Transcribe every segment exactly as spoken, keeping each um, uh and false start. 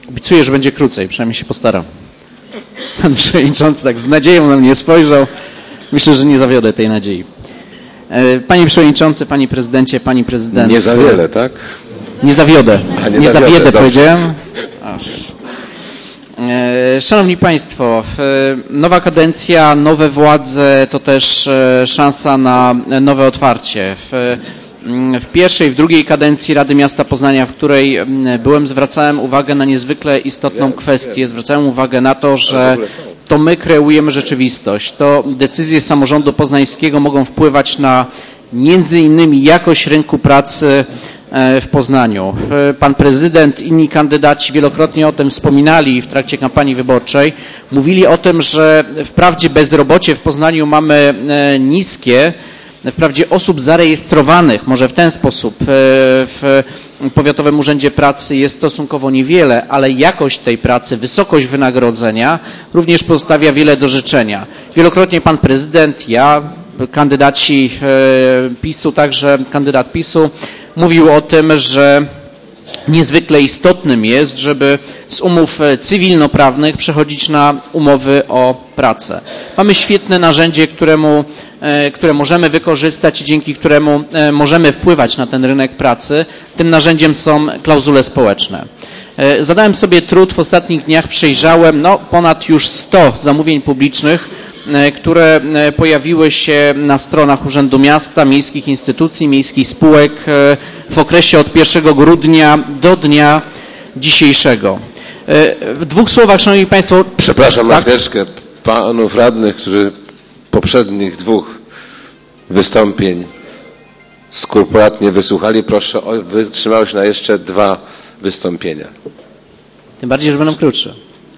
Obiecuję, że będzie krócej, przynajmniej się postaram. Pan przewodniczący tak z nadzieją na mnie spojrzał. Myślę, że nie zawiodę tej nadziei. Panie przewodniczący, panie prezydencie, pani prezydent. Nie za wiele, tak? Nie zawiodę. A, nie nie zawiodę, zawiedę, dobrze. powiedziałem. Aż. Szanowni Państwo, nowa kadencja, nowe władze to też szansa na nowe otwarcie. W, w pierwszej, w drugiej kadencji Rady Miasta Poznania, w której byłem, zwracałem uwagę na niezwykle istotną kwestię. Zwracałem uwagę na to, że to my kreujemy rzeczywistość. To decyzje samorządu poznańskiego mogą wpływać na między innymi jakość rynku pracy w Poznaniu. Pan prezydent, inni kandydaci wielokrotnie o tym wspominali w trakcie kampanii wyborczej. Mówili o tym, że wprawdzie bezrobocie w Poznaniu mamy niskie, wprawdzie osób zarejestrowanych, może w ten sposób, w Powiatowym Urzędzie Pracy jest stosunkowo niewiele, ale jakość tej pracy, wysokość wynagrodzenia również pozostawia wiele do życzenia. Wielokrotnie pan prezydent, ja, kandydaci PiSu, także kandydat PiSu, mówił o tym, że niezwykle istotnym jest, żeby z umów cywilnoprawnych przechodzić na umowy o pracę. Mamy świetne narzędzie, któremu, które możemy wykorzystać i dzięki któremu możemy wpływać na ten rynek pracy. Tym narzędziem są klauzule społeczne. Zadałem sobie trud, w ostatnich dniach przejrzałem no, ponad już sto zamówień publicznych, które pojawiły się na stronach Urzędu Miasta, miejskich instytucji, miejskich spółek w okresie od pierwszego grudnia do dnia dzisiejszego. W dwóch słowach, Szanowni Państwo... Przepraszam tak? na chwileczkę. Panów radnych, którzy poprzednich dwóch wystąpień skrupulatnie wysłuchali, proszę o wytrzymałość na jeszcze dwa wystąpienia. Tym bardziej, że będą krótsze.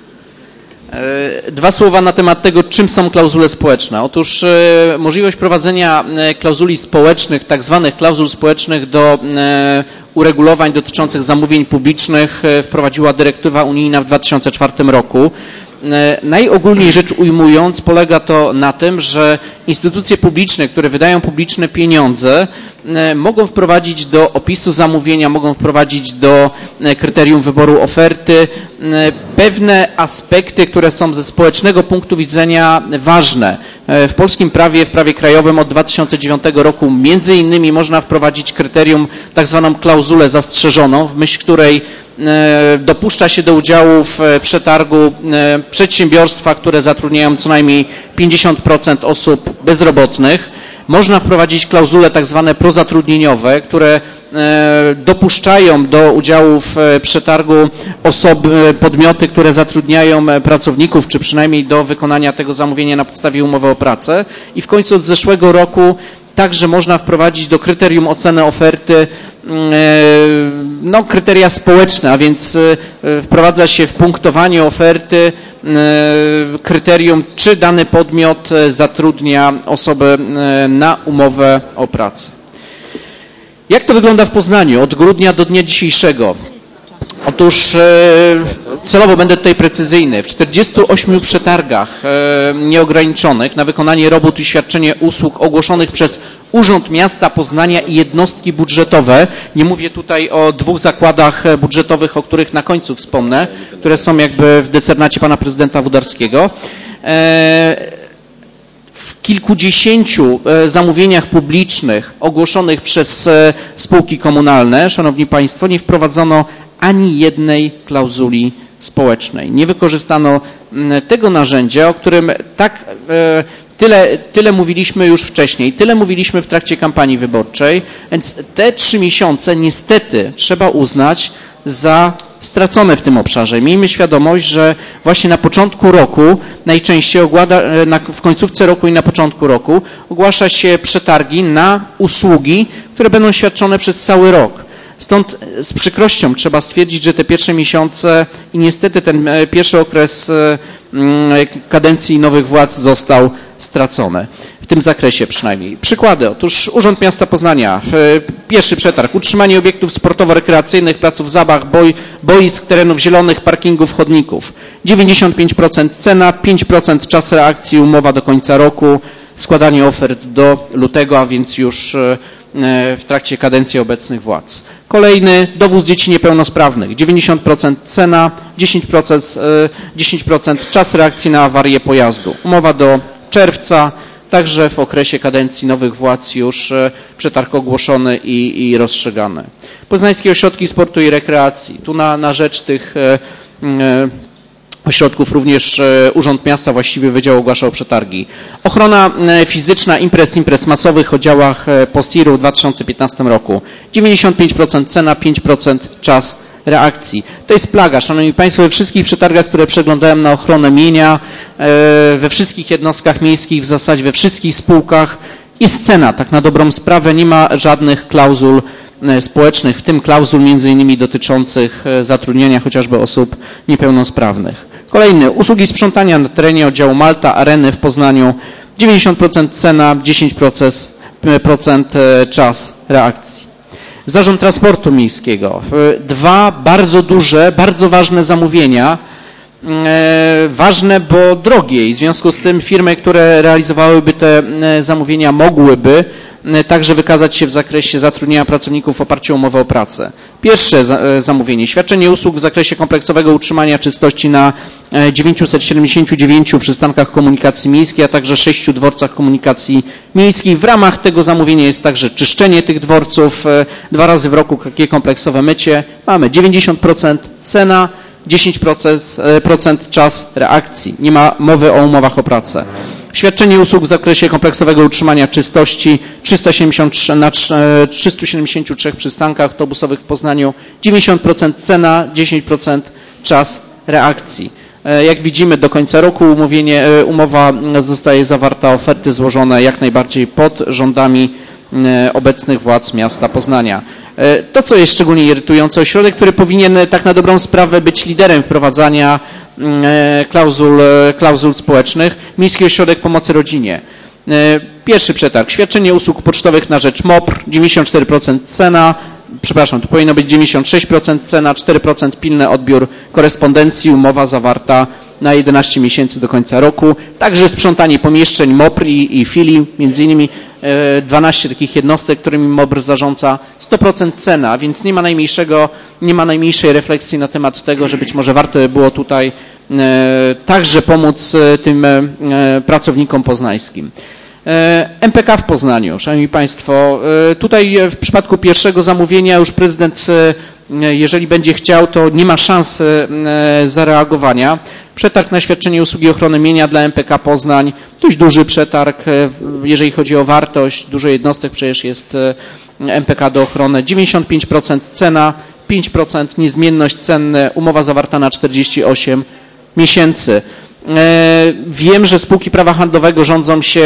Dwa słowa na temat tego, czym są klauzule społeczne. Otóż możliwość prowadzenia klauzuli społecznych, tak zwanych klauzul społecznych do uregulowań dotyczących zamówień publicznych wprowadziła dyrektywa unijna w dwa tysiące czwartym roku. Najogólniej rzecz ujmując, polega to na tym, że instytucje publiczne, które wydają publiczne pieniądze, mogą wprowadzić do opisu zamówienia, mogą wprowadzić do kryterium wyboru oferty pewne aspekty, które są ze społecznego punktu widzenia ważne. W polskim prawie, w prawie krajowym od dwa tysiące dziewiątego roku między innymi można wprowadzić kryterium, tak zwaną klauzulę zastrzeżoną, w myśl której dopuszcza się do udziału w przetargu przedsiębiorstwa, które zatrudniają co najmniej pięćdziesiąt procent osób bezrobotnych. Można wprowadzić klauzule tak zwane prozatrudnieniowe, które dopuszczają do udziału w przetargu osoby, podmioty, które zatrudniają pracowników, czy przynajmniej do wykonania tego zamówienia na podstawie umowy o pracę. I w końcu od zeszłego roku także można wprowadzić do kryterium oceny oferty no, kryteria społeczne, a więc wprowadza się w punktowaniu oferty kryterium, czy dany podmiot zatrudnia osobę na umowę o pracę. Jak to wygląda w Poznaniu od grudnia do dnia dzisiejszego? Otóż celowo będę tutaj precyzyjny. W czterdziestu ośmiu przetargach nieograniczonych na wykonanie robót i świadczenie usług ogłoszonych przez Urząd Miasta Poznania i jednostki budżetowe, nie mówię tutaj o dwóch zakładach budżetowych, o których na końcu wspomnę, które są jakby w decernacie pana prezydenta Wódarskiego, w kilkudziesięciu zamówieniach publicznych ogłoszonych przez spółki komunalne, szanowni państwo, nie wprowadzono ani jednej klauzuli społecznej. Nie wykorzystano tego narzędzia, o którym tak tyle, tyle mówiliśmy już wcześniej, tyle mówiliśmy w trakcie kampanii wyborczej, więc te trzy miesiące niestety trzeba uznać za stracone w tym obszarze. Miejmy świadomość, że właśnie na początku roku, najczęściej ogłada, na, w końcówce roku i na początku roku ogłasza się przetargi na usługi, które będą świadczone przez cały rok. Stąd z przykrością trzeba stwierdzić, że te pierwsze miesiące i niestety ten pierwszy okres kadencji nowych władz został stracony. W tym zakresie przynajmniej. Przykłady. Otóż Urząd Miasta Poznania, pierwszy przetarg, utrzymanie obiektów sportowo-rekreacyjnych, placów zabaw, boi, boisk, terenów zielonych, parkingów, chodników. dziewięćdziesiąt pięć procent cena, pięć procent czas reakcji, umowa do końca roku, składanie ofert do lutego, a więc już w trakcie kadencji obecnych władz. Kolejny, dowóz dzieci niepełnosprawnych, dziewięćdziesiąt procent cena, dziesięć procent, dziesięć procent czas reakcji na awarię pojazdu. Umowa do czerwca, także w okresie kadencji nowych władz już przetarg ogłoszony i, i rozstrzygany. Poznańskie ośrodki sportu i rekreacji. Tu na, na rzecz tych e, e, ośrodków również e, Urząd Miasta, właściwie Wydział ogłaszał przetargi. Ochrona e, fizyczna imprez, imprez masowych o działach e, POSIR-u w dwa tysiące piętnastym roku. dziewięćdziesiąt pięć procent cena, pięć procent czas reakcji. To jest plaga. Szanowni Państwo, we wszystkich przetargach, które przeglądałem na ochronę mienia, e, we wszystkich jednostkach miejskich, w zasadzie we wszystkich spółkach jest cena. Tak na dobrą sprawę nie ma żadnych klauzul społecznych, w tym klauzul między innymi dotyczących zatrudnienia chociażby osób niepełnosprawnych. Kolejny, usługi sprzątania na terenie oddziału Malta, Areny w Poznaniu, dziewięćdziesiąt procent cena, dziesięć procent czas reakcji. Zarząd Transportu Miejskiego. Dwa bardzo duże, bardzo ważne zamówienia, ważne, bo drogie i w związku z tym firmy, które realizowałyby te zamówienia, mogłyby także wykazać się w zakresie zatrudnienia pracowników w oparciu o umowę o pracę. Pierwsze zamówienie, świadczenie usług w zakresie kompleksowego utrzymania czystości na dziewięciuset siedemdziesięciu dziewięciu przystankach komunikacji miejskiej, a także sześciu dworcach komunikacji miejskiej. W ramach tego zamówienia jest także czyszczenie tych dworców, dwa razy w roku takie kompleksowe mycie. Mamy dziewięćdziesiąt procent cena, dziesięć procent czas reakcji. Nie ma mowy o umowach o pracę. Świadczenie usług w zakresie kompleksowego utrzymania czystości trzysta siedemdziesiąt trzy, na trzystu siedemdziesięciu trzech przystankach autobusowych w Poznaniu, dziewięćdziesiąt procent cena, dziesięć procent czas reakcji. Jak widzimy, do końca roku umówienie, umowa zostaje zawarta, oferty złożone jak najbardziej pod rządami obecnych władz miasta Poznania. To, co jest szczególnie irytujące, ośrodek, który powinien tak na dobrą sprawę być liderem wprowadzania klauzul, klauzul społecznych, Miejski Ośrodek Pomocy Rodzinie. Pierwszy przetarg, świadczenie usług pocztowych na rzecz M O P R, dziewięćdziesiąt cztery procent cena, przepraszam, to powinno być dziewięćdziesiąt sześć procent cena, cztery procent pilny odbiór korespondencji, umowa zawarta na jedenaście miesięcy do końca roku. Także sprzątanie pomieszczeń M O P R i, i filii, między innymi dwanaście takich jednostek, którymi M O P R zarządza, sto procent cena, więc nie ma najmniejszego, nie ma najmniejszej refleksji na temat tego, że być może warto by było tutaj e, także pomóc tym e, pracownikom poznańskim. E, M P K w Poznaniu, szanowni Państwo, e, tutaj w przypadku pierwszego zamówienia już prezydent, e, jeżeli będzie chciał, to nie ma szans e, zareagowania. Przetarg na świadczenie usługi ochrony mienia dla M P K Poznań, dość duży przetarg, jeżeli chodzi o wartość, dużo jednostek przecież jest M P K do ochrony, dziewięćdziesiąt pięć procent cena, pięć procent niezmienność cenne, umowa zawarta na czterdzieści osiem miesięcy. Wiem, że spółki prawa handlowego rządzą się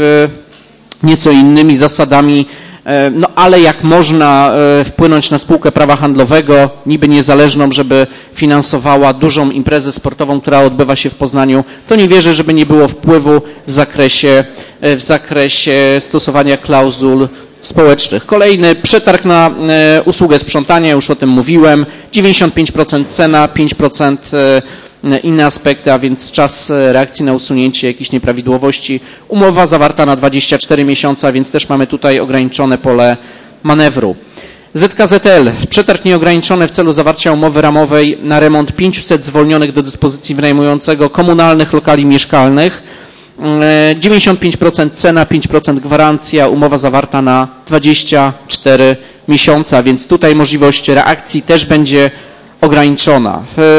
nieco innymi zasadami, no ale jak można wpłynąć na spółkę prawa handlowego, niby niezależną, żeby finansowała dużą imprezę sportową, która odbywa się w Poznaniu, to nie wierzę, żeby nie było wpływu w zakresie, w zakresie stosowania klauzul społecznych. Kolejny przetarg na usługę sprzątania, już o tym mówiłem, dziewięćdziesiąt pięć procent cena, pięć procent inne aspekty, a więc czas reakcji na usunięcie jakichś nieprawidłowości. Umowa zawarta na dwadzieścia cztery miesiące, a więc też mamy tutaj ograniczone pole manewru. Z K Z L, przetarg nieograniczony w celu zawarcia umowy ramowej na remont pięciuset zwolnionych do dyspozycji wynajmującego komunalnych lokali mieszkalnych. dziewięćdziesiąt pięć procent cena, pięć procent gwarancja, umowa zawarta na dwadzieścia cztery miesiące, a więc tutaj możliwość reakcji też będzie ograniczona.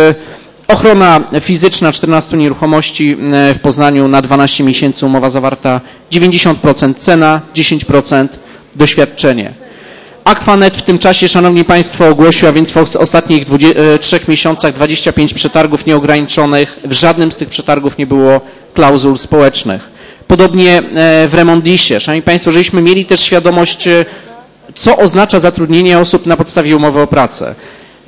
Ochrona fizyczna czternastu nieruchomości w Poznaniu na dwanaście miesięcy, umowa zawarta dziewięćdziesiąt procent cena, dziesięć procent doświadczenie. Aquanet w tym czasie, szanowni Państwo, ogłosiła więc w ostatnich trzech miesiącach dwadzieścia pięć przetargów nieograniczonych. W żadnym z tych przetargów nie było klauzul społecznych. Podobnie w Remondisie. Szanowni Państwo, żeśmy mieli też świadomość, co oznacza zatrudnienie osób na podstawie umowy o pracę.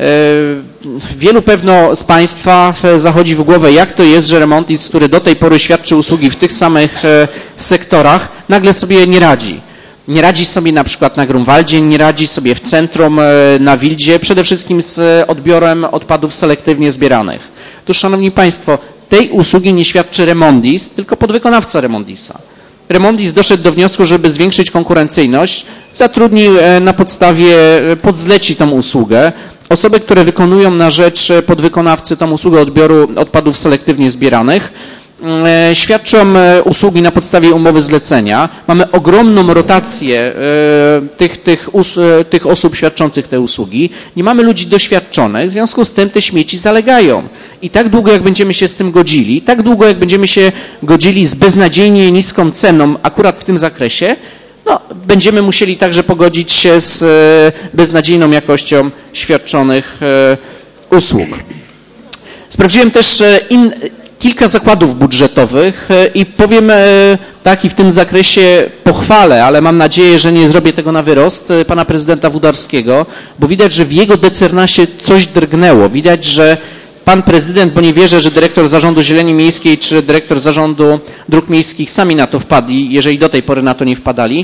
Wielu pewno z Państwa zachodzi w głowę, jak to jest, że Remondis, który do tej pory świadczy usługi w tych samych sektorach, nagle sobie nie radzi. Nie radzi sobie na przykład na Grunwaldzie, nie radzi sobie w centrum, na Wildzie, przede wszystkim z odbiorem odpadów selektywnie zbieranych. Otóż, szanowni Państwo, tej usługi nie świadczy Remondis, tylko podwykonawca Remondisa. Remondis doszedł do wniosku, żeby zwiększyć konkurencyjność, zatrudnił na podstawie podzleci tą usługę osoby, które wykonują na rzecz podwykonawcy tą usługę odbioru odpadów selektywnie zbieranych. Świadczą usługi na podstawie umowy zlecenia. Mamy ogromną rotację tych, tych, tych osób świadczących te usługi. Nie mamy ludzi doświadczonych, w związku z tym te śmieci zalegają. I tak długo, jak będziemy się z tym godzili, tak długo, jak będziemy się godzili z beznadziejnie niską ceną akurat w tym zakresie, no, będziemy musieli także pogodzić się z beznadziejną jakością świadczonych usług. Sprawdziłem też in, kilka zakładów budżetowych i powiem tak, i w tym zakresie pochwalę, ale mam nadzieję, że nie zrobię tego na wyrost, pana prezydenta Wódarskiego, bo widać, że w jego decernasie coś drgnęło. Widać, że pan prezydent, bo nie wierzę, że dyrektor Zarządu Zieleni Miejskiej czy dyrektor Zarządu Dróg Miejskich sami na to wpadli, jeżeli do tej pory na to nie wpadali,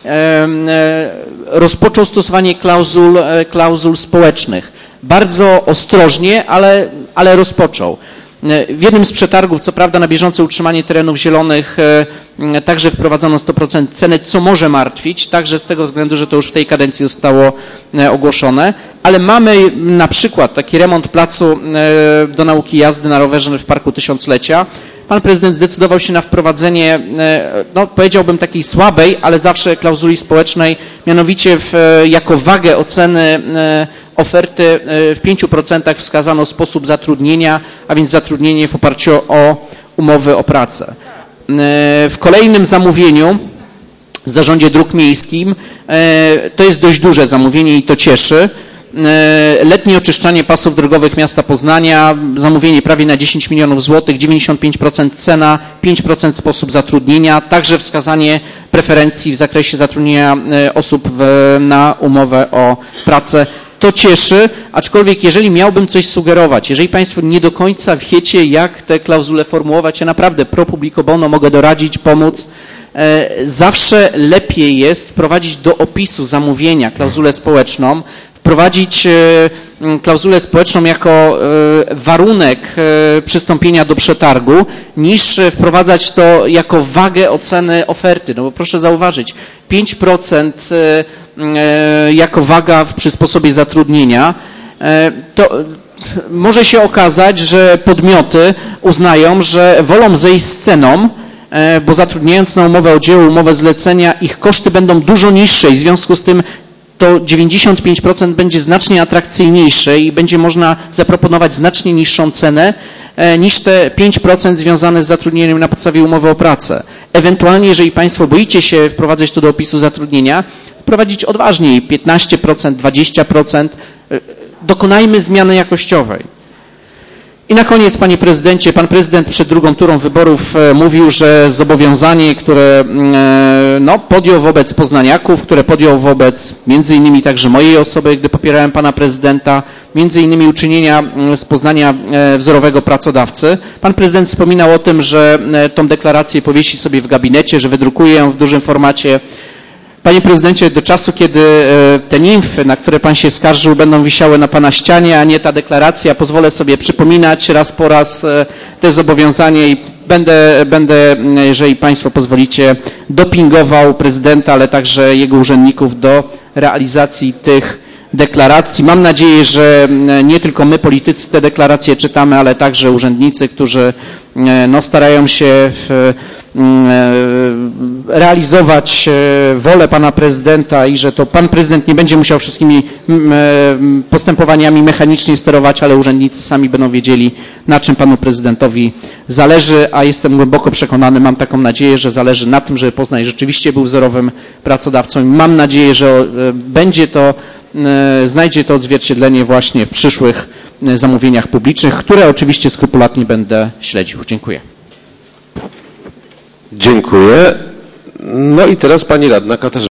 rozpoczął stosowanie klauzul, klauzul społecznych. Bardzo ostrożnie, ale, ale rozpoczął. W jednym z przetargów, co prawda na bieżące utrzymanie terenów zielonych, także wprowadzono sto procent ceny, co może martwić, także z tego względu, że to już w tej kadencji zostało ogłoszone, ale mamy na przykład taki remont placu do nauki jazdy na rowerze w Parku Tysiąclecia. Pan prezydent zdecydował się na wprowadzenie, no powiedziałbym takiej słabej, ale zawsze klauzuli społecznej, mianowicie w, jako wagę oceny oferty w pięciu procentach wskazano sposób zatrudnienia, a więc zatrudnienie w oparciu o umowy o pracę. W kolejnym zamówieniu w Zarządzie Dróg Miejskim to jest dość duże zamówienie i to cieszy. Letnie oczyszczanie pasów drogowych miasta Poznania, zamówienie prawie na dziesięć milionów złotych, dziewięćdziesiąt pięć procent cena, pięć procent sposób zatrudnienia, także wskazanie preferencji w zakresie zatrudnienia osób w, na umowę o pracę. To cieszy, aczkolwiek jeżeli miałbym coś sugerować, jeżeli Państwo nie do końca wiecie, jak te klauzule formułować, ja naprawdę pro publico bono mogę doradzić, pomóc. Zawsze lepiej jest wprowadzić do opisu zamówienia klauzulę społeczną, wprowadzić klauzulę społeczną jako warunek przystąpienia do przetargu, niż wprowadzać to jako wagę oceny oferty. No bo proszę zauważyć, pięć procent jako waga przy sposobie zatrudnienia, to może się okazać, że podmioty uznają, że wolą zejść z ceną, bo zatrudniając na umowę o dzieło, umowę zlecenia, ich koszty będą dużo niższe i w związku z tym to dziewięćdziesiąt pięć procent będzie znacznie atrakcyjniejsze i będzie można zaproponować znacznie niższą cenę niż te pięć procent związane z zatrudnieniem na podstawie umowy o pracę. Ewentualnie, jeżeli Państwo boicie się wprowadzać to do opisu zatrudnienia, wprowadzić odważniej piętnaście procent, dwadzieścia procent. Dokonajmy zmiany jakościowej. I na koniec, panie prezydencie, pan prezydent przed drugą turą wyborów mówił, że zobowiązanie, które no, podjął wobec poznaniaków, które podjął wobec między innymi także mojej osoby, gdy popierałem pana prezydenta, między innymi uczynienia z Poznania wzorowego pracodawcy. Pan prezydent wspominał o tym, że tą deklarację powiesi sobie w gabinecie, że wydrukuje ją w dużym formacie. Panie prezydencie, do czasu, kiedy te nimfy, na które pan się skarżył, będą wisiały na pana ścianie, a nie ta deklaracja, pozwolę sobie przypominać raz po raz te zobowiązanie i będę, będę, jeżeli państwo pozwolicie, dopingował prezydenta, ale także jego urzędników do realizacji tych deklaracji. Mam nadzieję, że nie tylko my, politycy, te deklaracje czytamy, ale także urzędnicy, którzy no, starają się w, realizować wolę pana prezydenta i że to pan prezydent nie będzie musiał wszystkimi postępowaniami mechanicznie sterować, ale urzędnicy sami będą wiedzieli, na czym panu prezydentowi zależy, a jestem głęboko przekonany, mam taką nadzieję, że zależy na tym, żeby Poznań rzeczywiście był wzorowym pracodawcą i mam nadzieję, że będzie to, znajdzie to odzwierciedlenie właśnie w przyszłych zamówieniach publicznych, które oczywiście skrupulatnie będę śledził. Dziękuję. Dziękuję. No i teraz pani radna Katarzyna.